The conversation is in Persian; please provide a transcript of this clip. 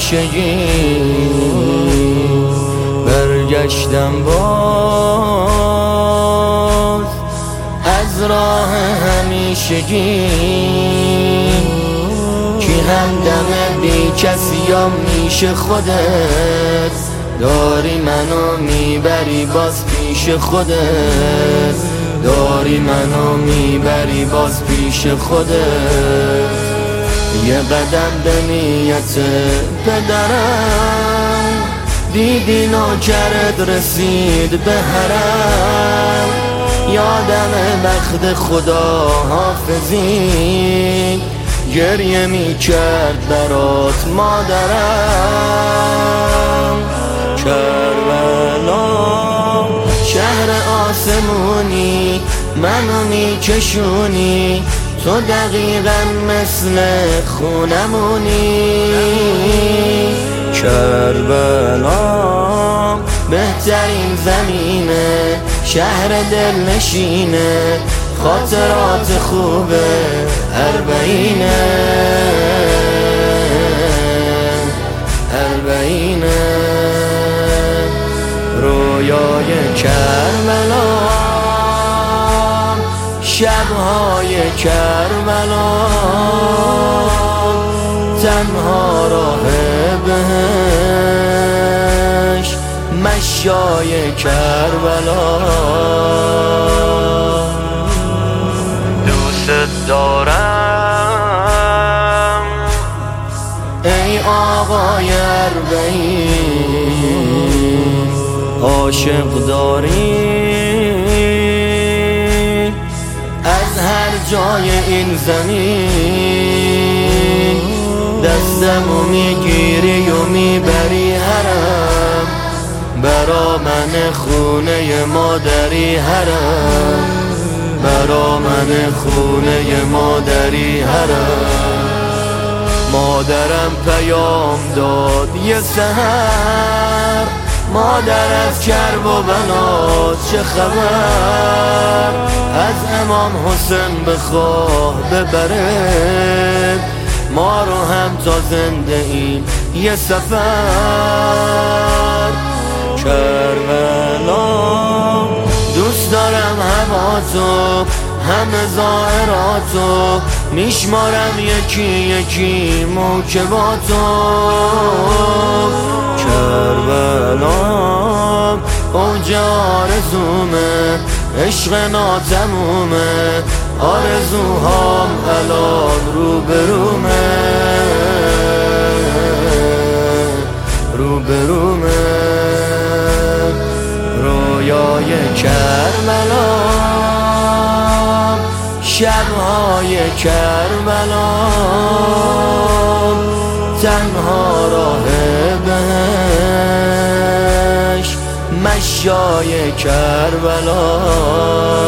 همیشگی برگشتم باز از راه همیشگی کی همدم بی کسی یا میشه خودت داری منو میبری باز پیش خودت داری منو میبری باز پیش خودت یه قدم به نیت پدرم دیدی نوکرت رسید به حرم یادم وقت خدا حافظی گریه میکرد برات مادرم کربلا شهر آسمونی منو میکشونی تو دقیقا مثل خونمونی کربلا بهترین زمینه شهر دلنشینه خاطرات خوبه اربعینه رویای کربلا شبهای کربلا تنها راه بهش مشای کربلا دوست دارم ای آقای اربعین عاشق داری از هر جای این زمین دستمو میگیری و میبری حرم برا من خونه مادری حرم برا من خونه مادری حرم مادرم پیام داد یه سحر مادر از کرب و بنات چه خبر از امام حسین بخواه ببره ما رو هم تا زنده ایم یه سفر کربلا دوست دارم هوا تو همه ظاهراتو میشمارم یکی یکی موکباتو کربلا اوج آرزومه عشق ناتمومه آرزوهام الان روبرومه رویای کربلا شبهای کربلا تنها راه بهش مشای کربلا